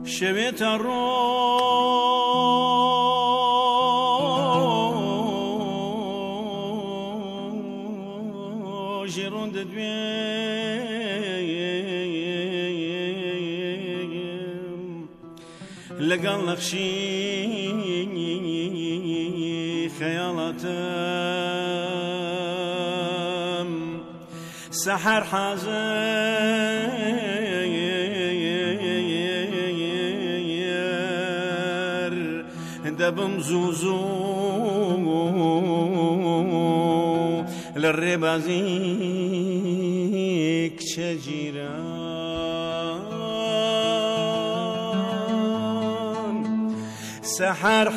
شویت رو جیرون ددویم لگل نقشی خیالاتم سحر حاضر دبم زوزو للربازيك شجيران سحر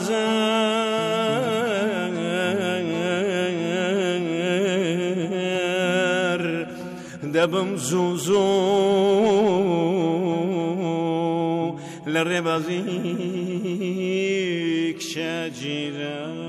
حاضر دبم زوزو للربازيك شجيران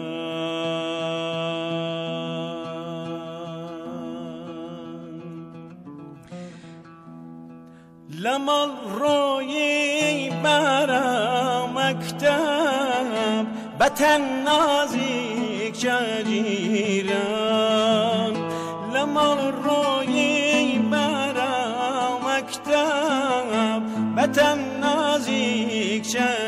لما روی برا مکتب بطن نازک شجیران لما روی برا مکتب بطن نازک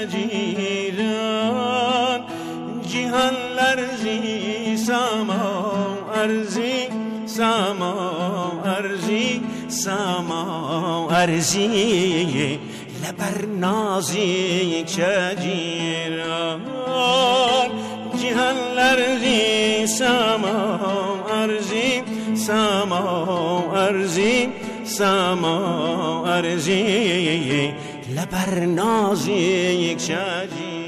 شجیران جهان لرزی سما ارزی سما ارزی سما ارزی لبر نازک شجیران جهان لرزی سما ارزی سما ارزی سما ارزی لبر نازک شجیران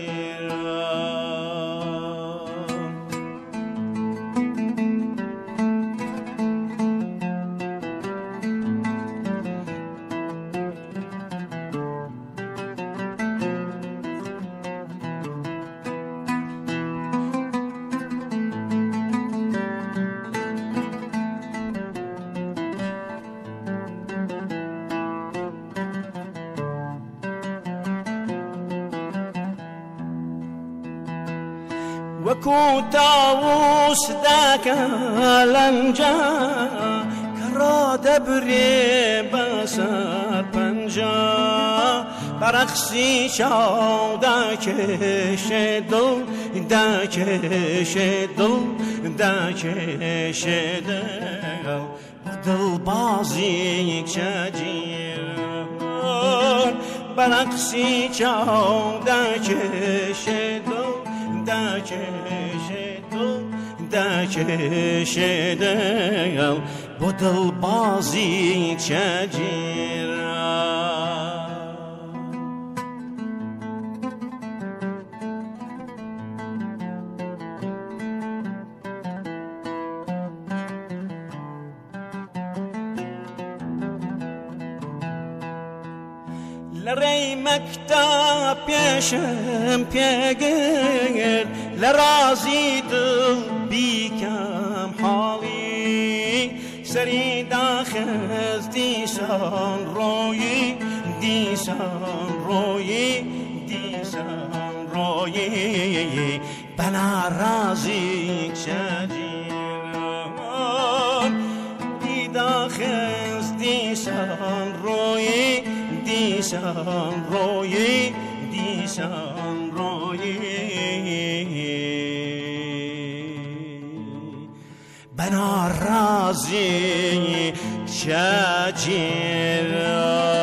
وكو طاووس ذاك لنجا كرا دبري بسر پنجا برقصي شاو دا كشدو دا كشدو دا كشدو دل بازيك شجيران برقصي شاو دا كشدو دا کشیدم با دل بازی شجیران لری مکتب پیشم پیگر لرازی دل بیکم حالی سری داخل دیسان روی دیسان روی دیسان روی بنا رازی شجیران دی داخل دیسان روی دیسان روی دیسان روی بنا رازی شجیران